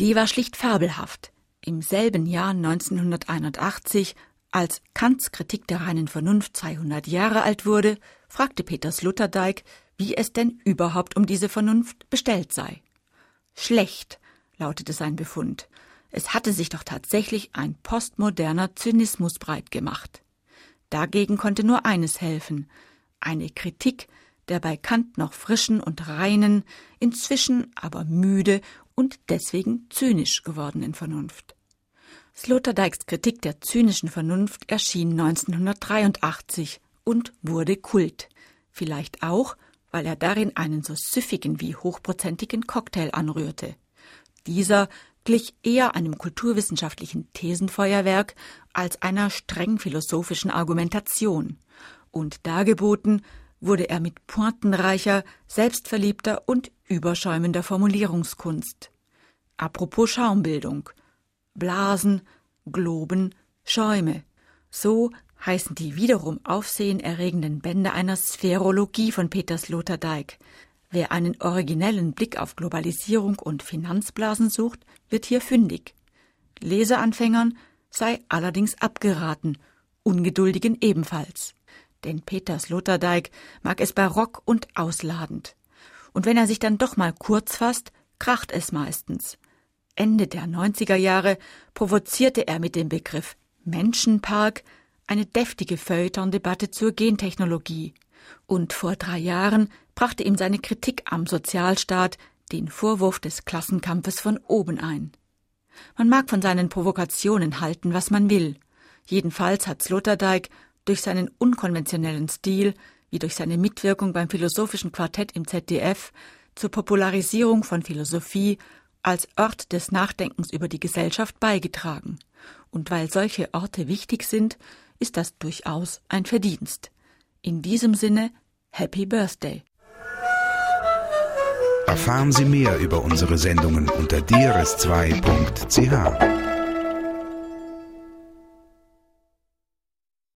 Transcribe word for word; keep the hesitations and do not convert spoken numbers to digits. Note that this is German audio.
Idee war schlicht fabelhaft. Im selben Jahr neunzehnhunderteinundachtzig, als Kants Kritik der reinen Vernunft zweihundert Jahre alt wurde, fragte Peter Sloterdijk, wie es denn überhaupt um diese Vernunft bestellt sei. Schlecht, lautete sein Befund. Es hatte sich doch tatsächlich ein postmoderner Zynismus breit gemacht. Dagegen konnte nur eines helfen: eine Kritik der bei Kant noch frischen und reinen, inzwischen aber müde und deswegen zynisch gewordenen Vernunft. Sloterdijks Kritik der zynischen Vernunft erschien neunzehnhundertdreiundachtzig und wurde Kult. Vielleicht auch, weil er darin einen so süffigen wie hochprozentigen Cocktail anrührte. Dieser glich eher einem kulturwissenschaftlichen Thesenfeuerwerk als einer streng philosophischen Argumentation. Und dargeboten wurde er mit pointenreicher, selbstverliebter und überschäumender Formulierungskunst. Apropos Schaumbildung: Blasen, Globen, Schäume. So heißen die wiederum aufsehenerregenden Bände einer Spherologie von Peter Sloterdijk. Wer einen originellen Blick auf Globalisierung und Finanzblasen sucht, wird hier fündig. Leseanfängern sei allerdings abgeraten, Ungeduldigen ebenfalls. Denn Peter Sloterdijk mag es barock und ausladend. Und wenn er sich dann doch mal kurz fasst, kracht es meistens. Ende der neunziger Jahre provozierte er mit dem Begriff Menschenpark eine deftige Feuilleton-Debatte zur Gentechnologie. Und vor drei Jahren brachte ihm seine Kritik am Sozialstaat den Vorwurf des Klassenkampfes von oben ein. Man mag von seinen Provokationen halten, was man will. Jedenfalls hat Sloterdijk durch seinen unkonventionellen Stil, wie durch seine Mitwirkung beim Philosophischen Quartett im Z D F, zur Popularisierung von Philosophie als Ort des Nachdenkens über die Gesellschaft beigetragen. Und weil solche Orte wichtig sind, ist das durchaus ein Verdienst. In diesem Sinne, Happy Birthday! Erfahren Sie mehr über unsere Sendungen unter d r s zwei punkt c h.